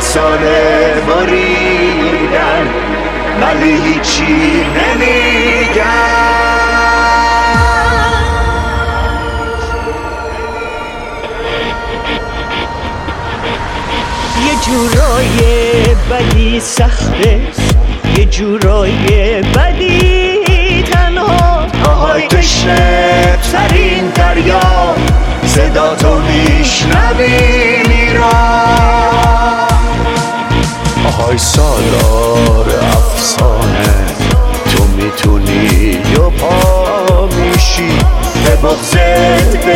افسانه بریدن ولی هیچی نمیگن. یه جورای بدی سخته، یه جورای بدی تنها. آهای تشنه ترین دریا صدا تو میشنوی میرم. آهای سالار افسانه تو میتونی و پا میشی به بغضت